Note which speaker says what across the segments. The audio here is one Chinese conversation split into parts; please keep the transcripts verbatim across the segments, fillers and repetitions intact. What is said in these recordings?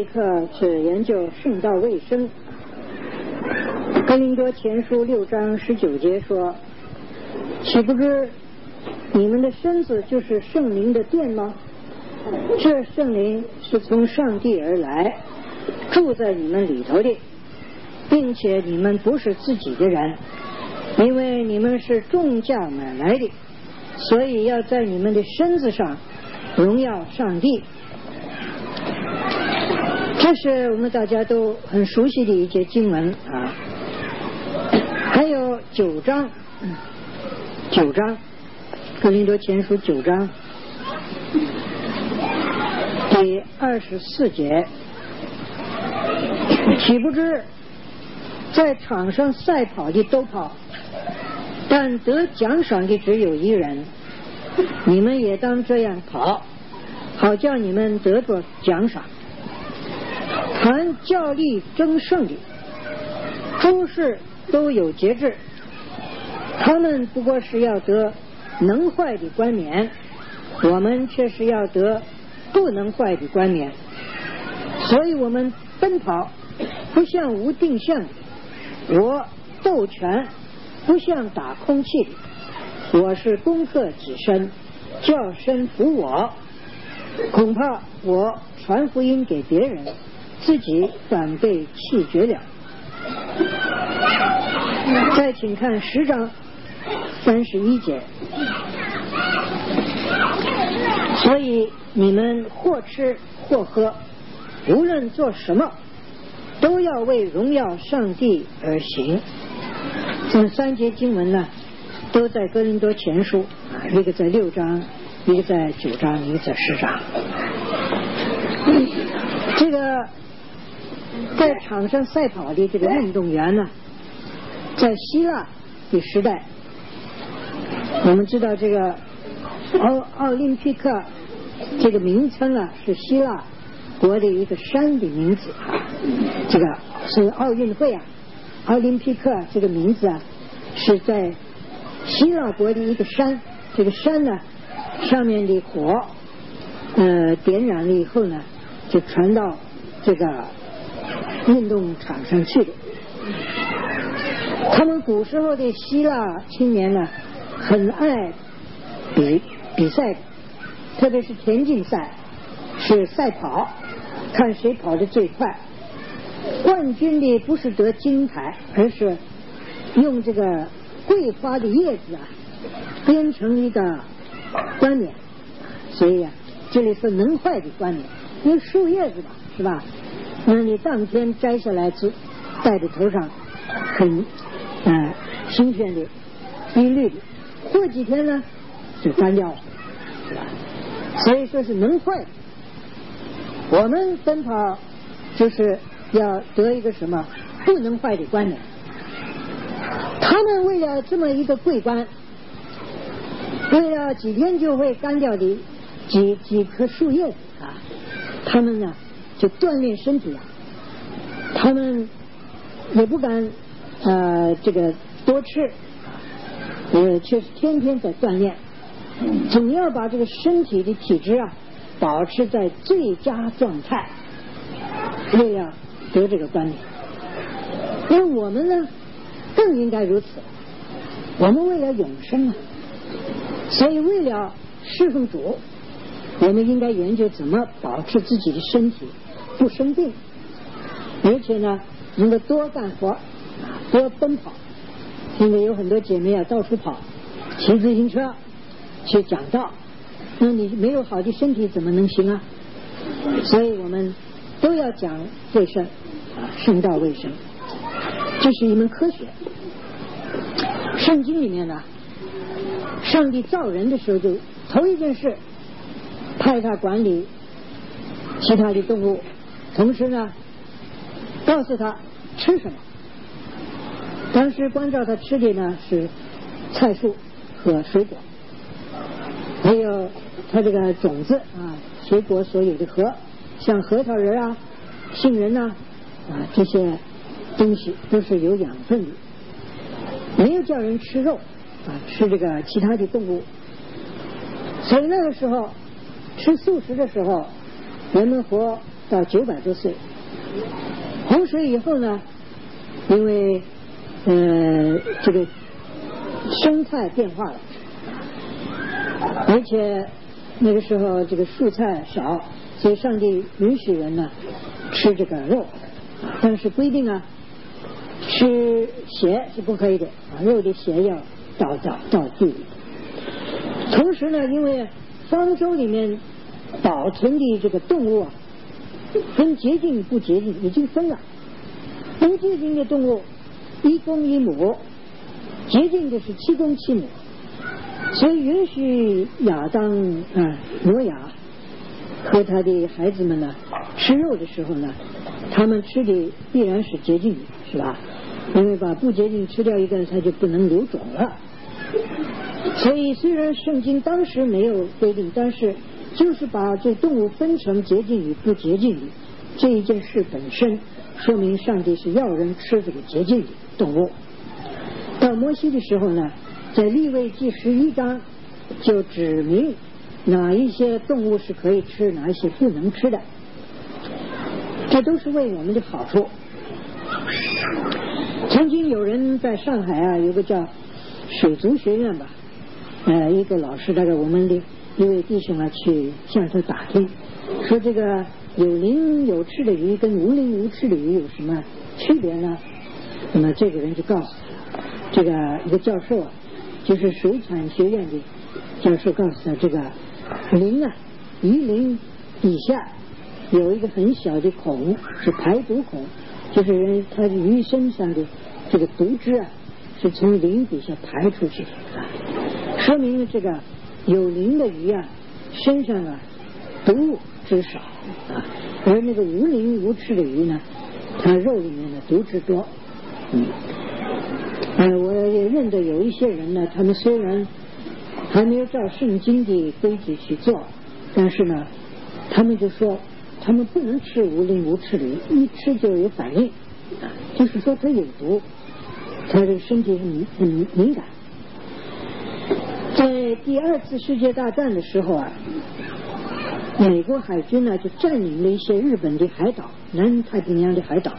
Speaker 1: 一课是研究圣道卫生。哥林多前书六章十九节说：岂不知你们的身子就是圣灵的殿吗？这圣灵是从上帝而来，住在你们里头的，并且你们不是自己的人，因为你们是重价买来的，所以要在你们的身子上荣耀上帝。这是我们大家都很熟悉的一节经文啊。还有九章，九章，哥林多前书九章第二十四节，岂不知在场上赛跑的都跑，但得奖赏的只有一人，你们也当这样跑，好叫你们得着奖赏。凡较力争胜的，诸事都有节制，他们不过是要得能坏的冠冕，我们却是要得不能坏的冠冕。所以我们奔跑不像无定向的，我斗拳不像打空气的，我是攻克己身，叫身服我。恐怕我传福音给别人，自己反被弃绝了。再请看十章三十一节。所以你们或吃或喝，无论做什么，都要为荣耀上帝而行。这三节经文呢，都在哥林多前书啊，一个在六章，一个在九章，一个在十章。这个在场上赛跑的这个运动员呢，在希腊的时代，我们知道这个奥奥林匹克这个名称啊，是希腊国的一个山的名字啊。这个是奥运会啊，奥林匹克这个名字啊，是在希腊国的一个山。这个山呢，上面的火呃点燃了以后呢，就传到这个运动场上去的。他们古时候的希腊青年呢，很爱比比赛，特别是田径赛，是赛跑，看谁跑得最快。冠军的不是得金牌，而是用这个桂花的叶子啊编成一个冠冕。所以啊，这里是能坏的冠冕，因为树叶子吧，是吧？那你当天摘下来就戴在头上，很呃新鲜的绿绿的，过几天呢就干掉了，是吧？所以说是能坏的。我们奔跑就是要得一个什么不能坏的冠冕。他们为了这么一个桂冠，为了几天就会干掉的几几棵树叶子啊，他们呢就锻炼身体啊，他们也不敢呃这个多吃，呃却是天天在锻炼，总要把这个身体的体质啊保持在最佳状态，为了得这个冠冕。因为我们呢更应该如此，我们为了永生啊，所以为了侍奉主，我们应该研究怎么保持自己的身体不生病，而且呢能够多干活多奔跑。现在有很多姐妹啊到处跑，骑自行车去讲道，那你没有好的身体怎么能行啊？所以我们都要讲卫生啊，圣道卫生，这是一门科学。圣经里面呢，上帝造人的时候就头一件事派他管理其他的动物，同时呢告诉他吃什么。当时关照他吃的呢是菜蔬和水果，还有他这个种子啊，水果所有的核，像核桃仁啊、杏仁呐 啊, 啊这些东西都是有养分的，没有叫人吃肉啊，吃这个其他的动物。所以那个时候吃素食的时候，人们活到九百多岁。洪水以后呢，因为呃这个生态变化了，而且那个时候这个蔬菜少，所以上帝允许人呢吃这个肉，但是规定啊，吃血是不可以的啊，肉的血要倒到到地里。同时呢，因为方舟里面保存的这个动物啊，分洁净不洁净已经分了，不洁净的动物一公一母，洁净的是七公七母，所以允许亚当啊挪亚和他的孩子们呢吃肉的时候呢，他们吃的必然是洁净的，是吧？因为把不洁净吃掉一个，他就不能留种了。所以虽然圣经当时没有规定，但是就是把这动物分成洁净与不洁净的这一件事本身，说明上帝是要人吃这个洁净的动物。到摩西的时候呢，在利未记十一章就指明哪一些动物是可以吃，哪一些不能吃的，这都是为我们的好处。曾经有人在上海啊，有个叫水族学院吧，呃，一个老师带着我们的一位弟兄啊去向他打听，说这个有鳞有翅的鱼跟无鳞无翅的鱼有什么区别呢？那么这个人就告诉他，这个一个教授啊，就是水产学院的教授告诉他，这个鳞啊，鱼鳞底下有一个很小的孔，是排毒孔，就是人它鱼身上的这个毒汁啊是从鳞底下排出去的，说明了这个有鳞的鱼啊身上啊毒汁少啊，而那个无鳞无翅的鱼呢，它肉里面的毒汁多。嗯，呃，我也认得有一些人呢，他们虽然还没有照圣经的规矩去做，但是呢，他们就说他们不能吃无鳞无翅的鱼，一吃就有反应啊，就是说它有毒，他这个身体很很敏感。在第二次世界大战的时候啊，美国海军呢就占领了一些日本的海岛，南太平洋的海岛。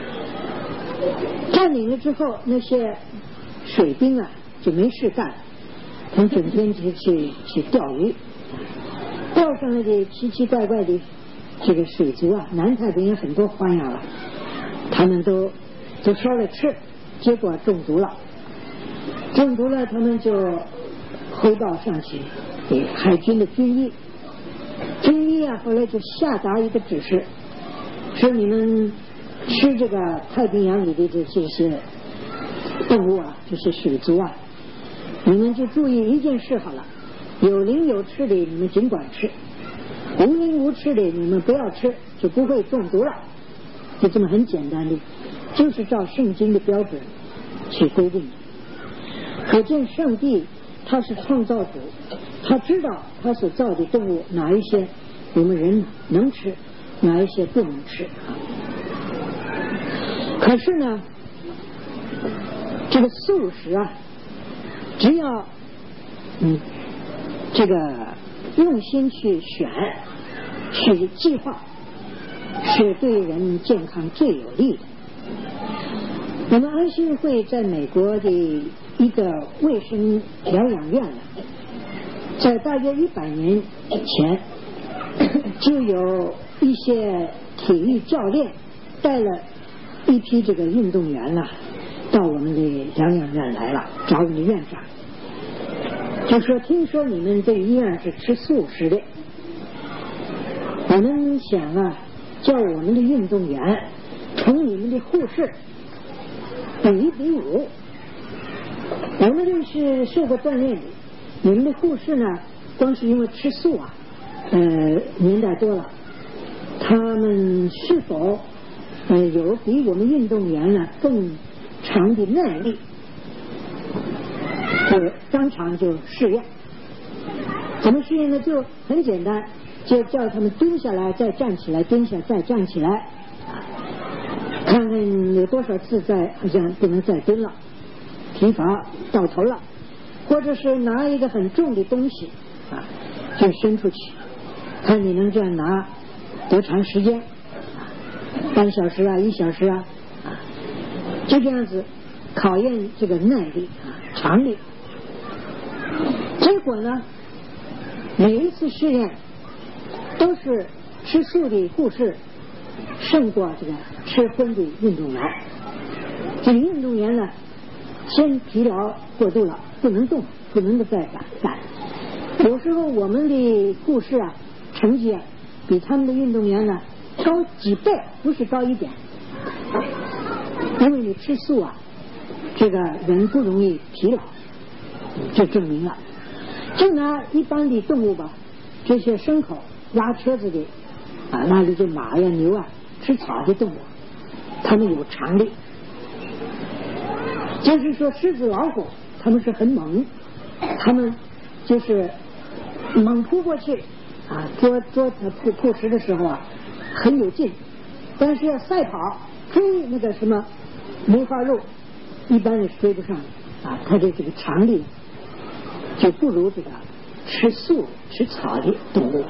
Speaker 1: 占领了之后，那些水兵啊就没事干，他们整天就去去钓鱼，钓上来的奇奇怪怪的这个水族啊，南太平洋很多花样了，他们都都烧来吃，结果中毒了。中毒了，他们就汇报上去给海军的军医，军医啊后来就下达一个指示，说你们吃这个太平洋里的这这些动物啊，这些水族啊，你们就注意一件事好了，有鳞有翅的你们尽管吃，无鳞无翅的你们不要吃，就不会中毒了。就这么很简单的，就是照圣经的标准去规定的。可见上帝他是创造主，他知道他所造的动物哪一些我们人能吃，哪一些不能吃。可是呢，这个素食啊，只要嗯这个用心去选去计划，是对人健康最有利的。我们安心会在美国的一个卫生疗养院呢，在大约一百年前，就有一些体育教练带了一批这个运动员呢，到我们的疗养院来了，找我们的院长，就说听说你们这医院是吃素食的，我们想啊，叫我们的运动员同你们的护士比一比武。我们这是受过锻炼的，你们的护士呢，光是因为吃素啊，呃，年代多了，他们是否呃有比我们运动员呢更长的耐力？就当场就试验，怎么试验呢？就很简单，就叫他们蹲下来，再站起来，蹲下再站起来，看看有多少次再好像不能再蹲了，疲乏到头了，或者是拿一个很重的东西啊，就伸出去，看你能这样拿多长时间。 半小时啊，一小时啊，啊，就这样子考验这个耐力啊、常力。结果呢，每一次试验都是吃素的护士胜过这个吃荤的运动员。这个运动员呢，先疲劳过度了，不能动，不能够再干干。有时候我们的护士啊，成绩啊，比他们的运动员呢高几倍，不是高一点。因为你吃素啊，这个人不容易疲劳，这证明了。就拿一般的动物吧，这些牲口拉车子的啊，那里就马呀、牛啊，吃草的动物，他们有常力。就是说狮子、老虎，他们是很猛，他们就是猛扑过去啊，捉捉捕捕食的时候啊，很有劲。但是要赛跑追那个什么梅花鹿，一般人是追不上的啊，他的这个常力就不如这个吃素吃草的动物。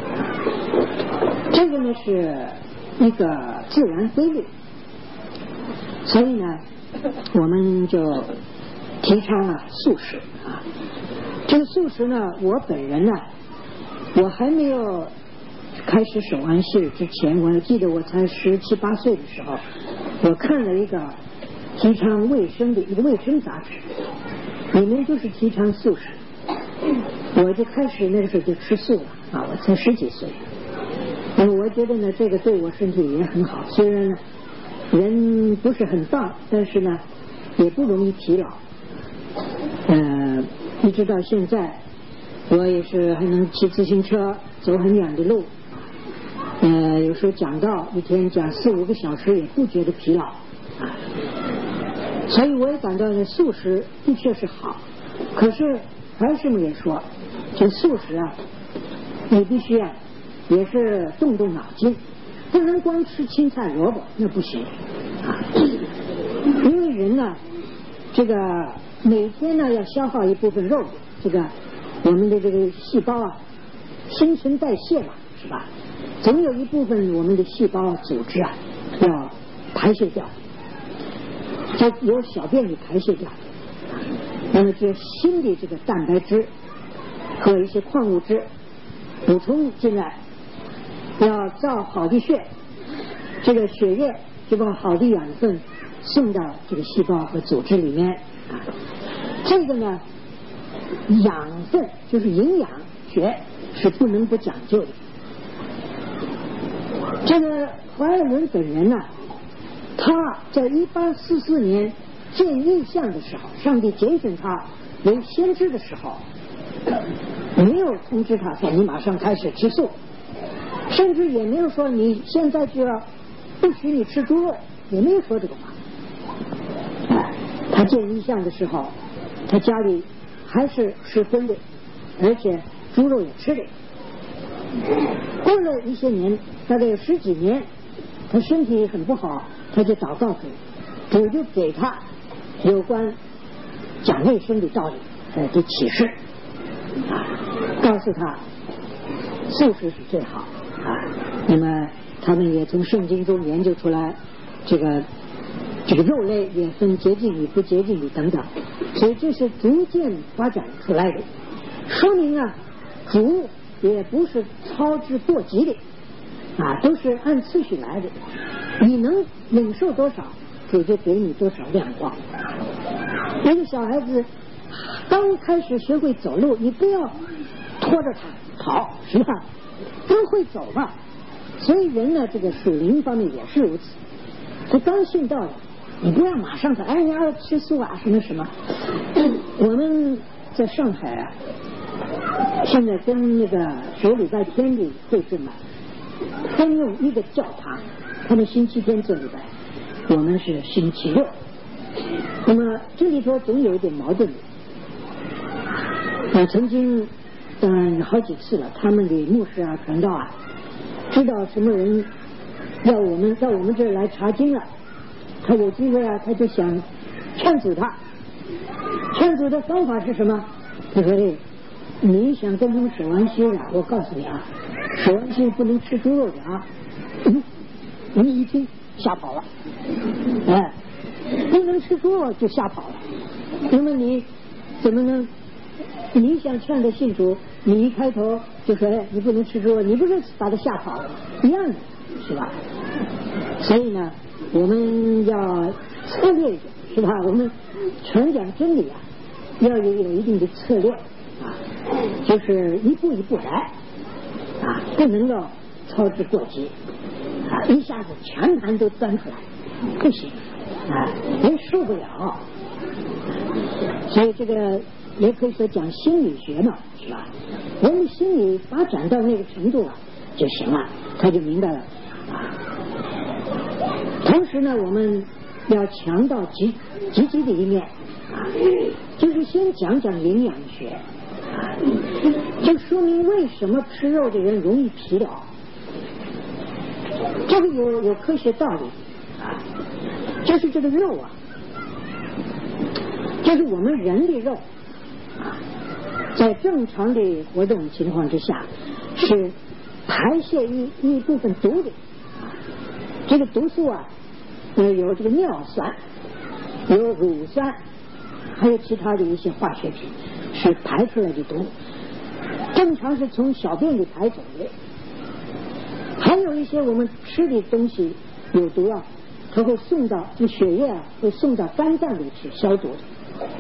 Speaker 1: 这个呢是一个自然规律，所以呢我们就提倡啊素食啊。这个素食呢，我本人呢，我还没有开始守安息之前，我记得我才十七八岁的时候，我看了一个提倡卫生的一个卫生杂志，里面就是提倡素食。我就开始那个时候就吃素了啊，我才十几岁。那么我觉得呢，这个对我身体也很好，虽然呢人不是很棒，但是呢也不容易疲劳。呃，一直到现在，我也是还能骑自行车走很远的路。呃，有时候讲到一天讲四五个小时也不觉得疲劳啊。所以我也感到呢，素食的确是好，可是还是也说，这素食啊，你必须啊，也是动动脑筋，不能光吃青菜萝卜，那不行啊。因为人呢，这个每天呢要消耗一部分肉，这个我们的这个细胞啊，新陈代谢嘛，是吧？总有一部分我们的细胞组织啊要排泄掉，就由小便里排泄掉。那么这新的这个蛋白质和一些矿物质补充进来，要造好的血，这个血液就把好的养分送到这个细胞和组织里面啊。这个呢，养分就是营养学是不能不讲究的。这个怀尔伦本人呢，他在一八四四年见异象的时候，上帝拣选他为先知的时候，没有通知他说你马上开始吃素，甚至也没有说你现在就要不许你吃猪肉，也没有说这个话。他见异象的时候，他家里还是吃荤的，而且猪肉也吃的。过了一些年，大概有十几年，他身体很不好，他就祷告主，主就给他有关讲卫生的道理呃的启示啊，告诉他素食是最好啊。那么他们也从圣经中研究出来，这个这个肉类也分洁净与不洁净的等等，所以这是逐渐发展出来的，说明啊，主也不是操之过急的啊，都是按次序来的。你能领受多少，主就给你多少亮光。一个小孩子刚开始学会走路，你不要拖着他跑，是吧？都会走嘛。所以人呢，这个属灵方面也是如此。他刚信道的，你不要马上说，哎，你要吃素啊，什么什么。我们在上海啊，现在跟那个守礼拜天的会众啊，分用一个教堂，他们星期天做礼拜，我们是星期六。那么这里头总有一点矛盾的。我曾经当然好几次了，他们的牧师啊、传道啊，知道什么人要我们到我们这儿来查经了，他有机会啊，他就想劝阻他。劝阻的方法是什么？他说：“哎，你想跟他们守安息啊？我告诉你啊，守安息不能吃猪肉的啊。嗯” 你一听吓跑了，哎，不能吃猪就吓跑了。那么你怎么能？你想劝他信主，你一开头就说哎，你不能吃猪，你不是把他吓跑了，一样的，是吧？所以呢，我们要策略一点，是吧？我们传讲真理啊，要有有一定的策略啊，就是一步一步来啊，不能够操之过急啊，一下子全盘都端出来，不行啊，人受不了。所以这个也可以说讲心理学嘛，是吧？我们心理发展到那个程度啊就行了，他就明白了啊。同时呢，我们要强调积积极的一面啊，就是先讲讲营养学啊，就说明为什么吃肉的人容易疲劳，这个有有科学道理啊，就是这个肉啊，就是我们人的肉啊，在正常的活动情况之下是排泄一一部分毒的啊，这个毒素啊，呃，有这个尿酸，有乳酸，还有其他的一些化学品是排出来的毒，正常是从小便里排走的。还有一些我们吃的东西有毒啊，它会送到这血液啊，会送到肝脏里去消毒的。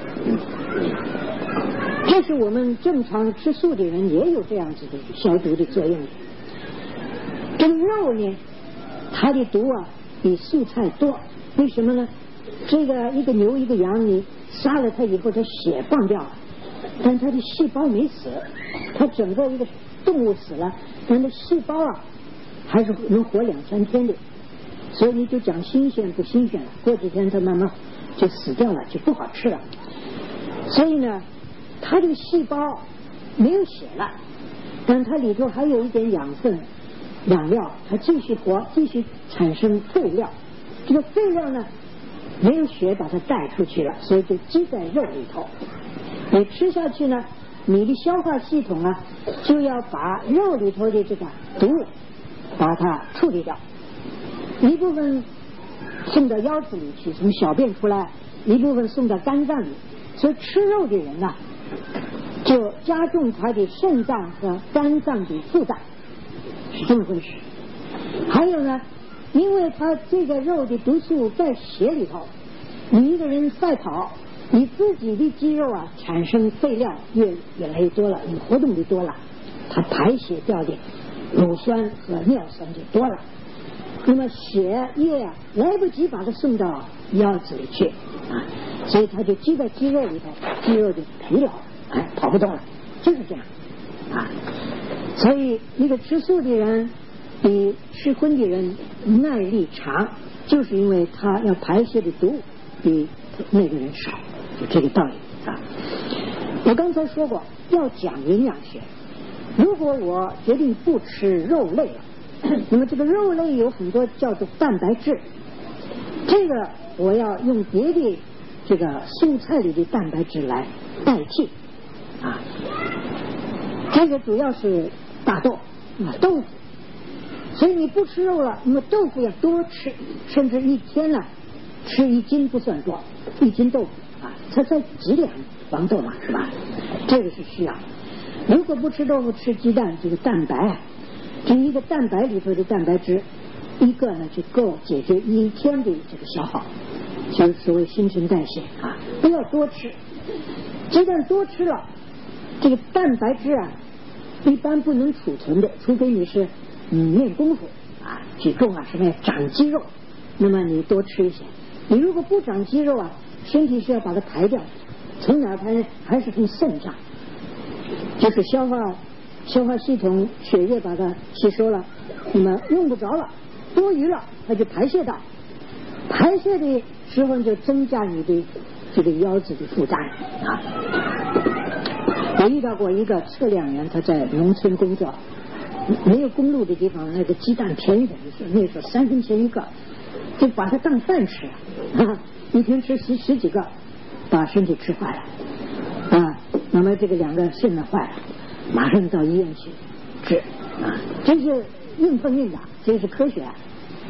Speaker 1: 这是我们正常吃素的人也有这样子的消毒的作用的。这个肉呢，它的毒啊比素菜多，为什么呢？这个一个牛一个羊，你杀了它以后，它血放掉了，但它的细胞没死，它整个一个动物死了，但它细胞啊还是能活两三天的，所以你就讲新鲜不新鲜了，过几天它慢慢就死掉了，就不好吃了。所以呢，它这个细胞没有血了，但它里头还有一点养分养料，它继续活，继续产生废料。这个废料呢，没有血把它带出去了，所以就积在肉里头。你吃下去呢，你的消化系统啊，就要把肉里头的这个毒把它处理掉，一部分送到腰子里去，从小便出来，一部分送到肝脏里。所以吃肉的人呢、啊，就加重他的肾脏和肝脏的负担，是这么回事。还有呢，因为他这个肉的毒素在血里头，你一个人赛跑，你自己的肌肉啊产生废料越越来越多了，你活动的多了，它排血掉的乳酸和尿酸就多了，那么血液啊来不及把它送到腰子里去啊，所以它就积在肌肉里头，肌肉就疲劳，哎，跑不动了，就是这样啊。所以一个吃素的人比吃荤的人耐力长，就是因为他要排泄的毒比那个人少，就这个道理啊。我刚才说过要讲营养学，如果我决定不吃肉类了，那么这个肉类有很多叫做蛋白质，这个我要用别的这个蔬菜里的蛋白质来代替啊。这个主要是大豆啊，豆腐。所以你不吃肉了，那么豆腐要多吃，甚至一天呢吃一斤不算多，一斤豆腐啊，它才几两黄豆嘛，是吧？这个是需要。如果不吃豆腐，吃鸡蛋，这个蛋白，这一个蛋白里头的蛋白质，一个呢就够解决一天的这个消耗，就是所谓新陈代谢啊。不要多吃，鸡蛋多吃了，这个蛋白质啊，一般不能储存的，除非你是嗯练功夫啊，举重啊什么长肌肉，那么你多吃一些。你如果不长肌肉啊，身体是要把它排掉，从哪排呢？还是从肾脏，就是消化消化系统血液把它吸收了，那么用不着了，多余了，它就排泄到，排泄的时候就增加你的这个腰子的负担啊。我遇到过一个测量员，他在农村工作，没有公路的地方，那个鸡蛋便宜的，那时候三分钱一个，就把它当饭吃啊，一天吃十十几个，把身体吃坏了啊。那么这个两个肾呢坏了，马上到医院去治啊，这是硬碰硬的，这是科学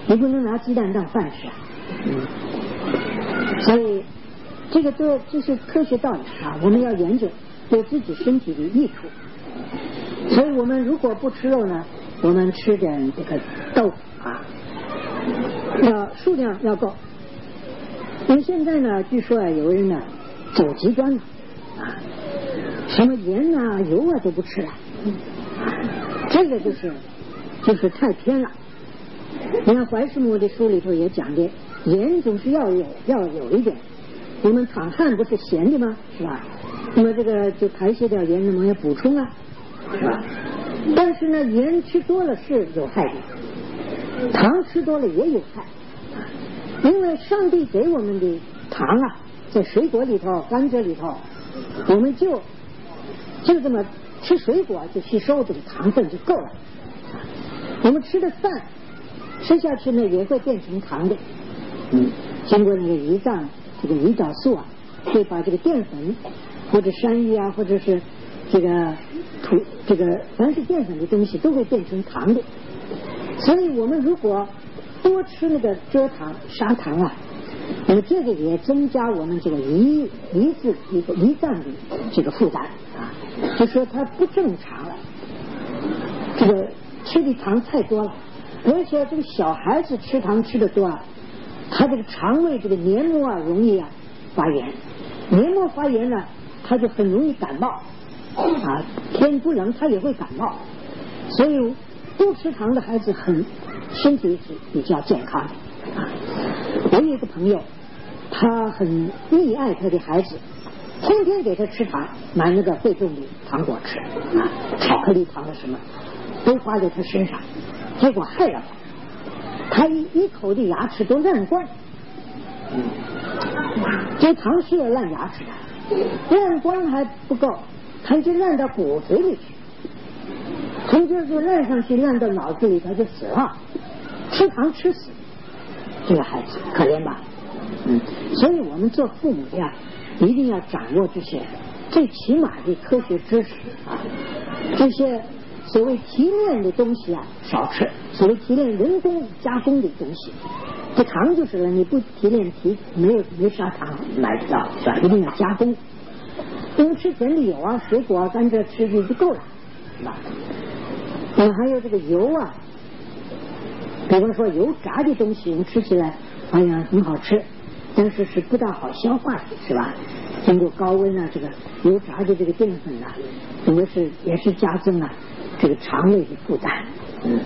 Speaker 1: 你不能拿鸡蛋当饭吃啊。嗯，所以这个都这是科学道理啊，我们要研究对自己身体的益处。所以我们如果不吃肉呢，我们吃点这个豆腐啊，要数量要够。因为现在呢，据说啊，有人呢走极端了啊，什么盐啊、油啊都不吃了，啊，这个就是就是太偏了。你看怀世母的书里头也讲的，盐总是要有要有一点。我们淌汗不是咸的吗？是吧？那么这个就排泄掉盐，那么要补充啊，是吧？但是呢，盐吃多了是有害的，糖吃多了也有害。因为上帝给我们的糖啊，在水果里头、甘蔗里头，我们就就这么吃水果就吸收这个糖分就够了。我们吃的饭吃下去呢，也会变成糖的。嗯，经过那个胰脏这个胰岛素啊，会把这个淀粉或者山芋啊，或者是这个土这个凡是淀粉的东西都会变成糖的。所以我们如果多吃那个蔗糖、砂糖啊，那么这个也增加我们这个胰胰子一个胰脏的这个负担啊，就说它不正常了。这个吃的糖太多了，而且这个小孩子吃糖吃的多啊，他这个肠胃这个黏膜啊容易啊发炎，黏膜发炎呢，他就很容易感冒啊，天不冷他也会感冒，所以不吃糖的孩子很身体是比较健康的啊。我有一个朋友，他很溺爱他的孩子，天天给他吃糖，买那个贵重的糖果吃啊，巧克力糖的什么都花在他身上，结果害了他，他一一口的牙齿都烂光。嗯，这糖是要烂牙齿的，烂光还不够，它就烂到骨髓里去，从这就烂上去，烂到脑子里，他就死了。吃糖吃死，这个孩子可怜吧？嗯，所以我们做父母的呀，一定要掌握这些最起码的科学知识啊，这些所谓提炼的东西啊少吃，所谓提炼人工加工的东西，这糖就是了，你不提炼提没有没啥糖买不到，是吧？一定要加工。因为吃甜的有啊，水果啊、甘蔗吃的就够了，是吧？嗯，还有这个油啊，比方说油炸的东西，我们吃起来哎呀很好吃，但是是不大好消化的，是吧？经过高温啊，这个油炸的这个淀粉啊，整个是也是加增了这个肠胃的负担。嗯，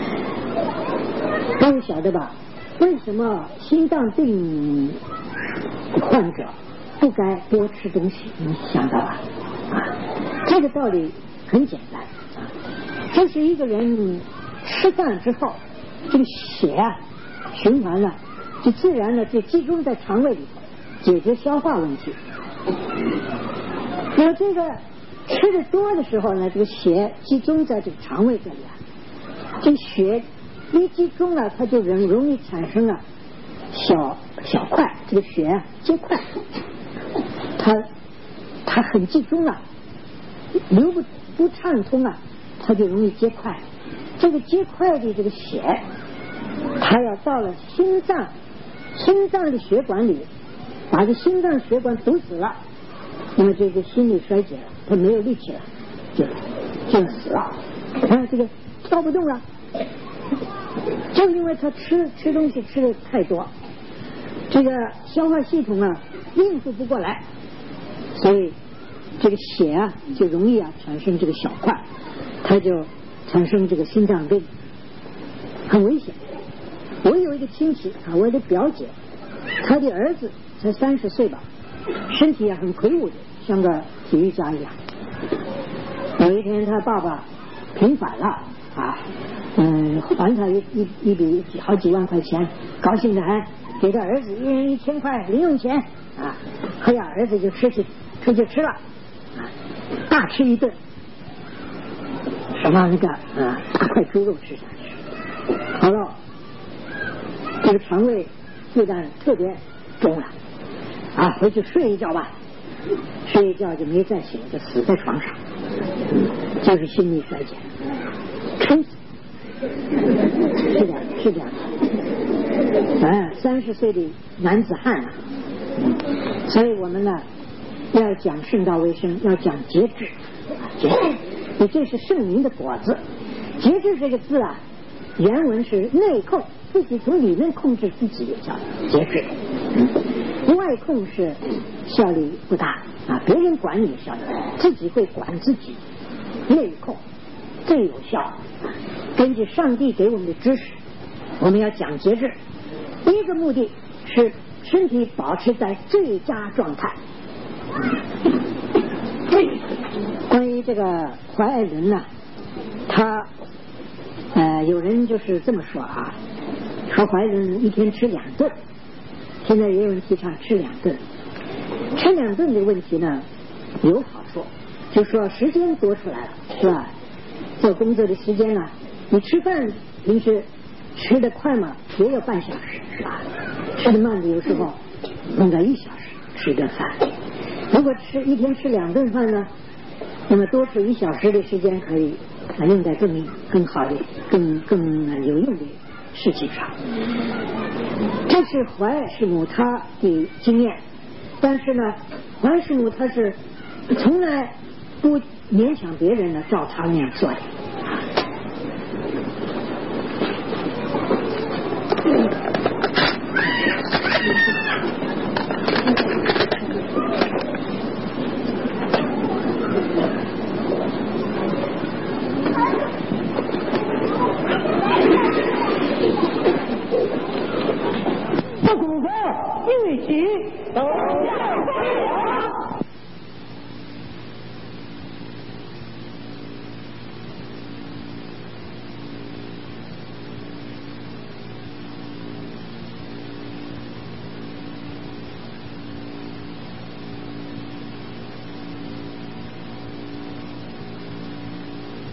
Speaker 1: 各位晓得吧？为什么心脏病患者不该多吃东西？你想到吧？啊，这个道理很简单啊，就是一个人吃饭之后，这个血啊循环了，就自然的就集中在肠胃里头，解决消化问题。那么这个吃的多的时候呢，这个血集中在这个肠胃这里啊，这个血一集中了，它就容容易产生了小小块，这个血啊结块，它它很集中了，流不不畅通啊，它就容易结块。这个结块的这个血，它要到了心脏，心脏的血管里，把这心脏血管堵死了，那么这个心力衰竭了，它没有力气了，就就死了。啊，这个跳不动了，就因为他吃吃东西吃的太多，这个消化系统啊应付不过来，所以这个血啊就容易啊产生这个小块，它就产生这个心脏病，很危险。我有一个亲戚啊，我的表姐，她的儿子才三十岁吧，身体也很魁梧的，像个体育家一样。有一天他爸爸平反了啊，嗯，还他一一一笔好几万块钱，高兴的还给他儿子一人一千块零用钱啊，哎呀，儿子就吃去出去吃了啊，大吃一顿，什么那个啊大块猪肉吃下去，好了，这个肠胃负担特别重了啊，回去睡一觉吧，睡一觉就没再醒，就死在床上，就是心力衰竭，撑死，是这样，是这样。 啊，三十岁的男子汉啊。所以我们呢要讲圣道为生，要讲节制，节制，你这是圣灵的果子。节制这个字啊，原文是内控，自己从里面控制自己叫节制，嗯、外控是效力不大啊，别人管你效力，自己会管自己，内控最有效。根据上帝给我们的知识，我们要讲节制。第一个目的是身体保持在最佳状态。关于这个怀爱伦呢，他呃有人就是这么说啊，说怀爱伦一天吃两顿，现在也有人提倡吃两顿。吃两顿的问题呢有好处，就说时间多出来了，是吧？做工作的时间呢，你吃饭平时吃得快嘛，也有半小时，是吧？吃得慢的有时候弄到一小时吃一顿饭。如果吃一天吃两顿饭呢，那么多出一小时的时间可以用在更更好的、更更有用的事情上。这是怀爱师母他的经验，但是呢，怀爱师母他是从来不勉强别人呢照他那样做的。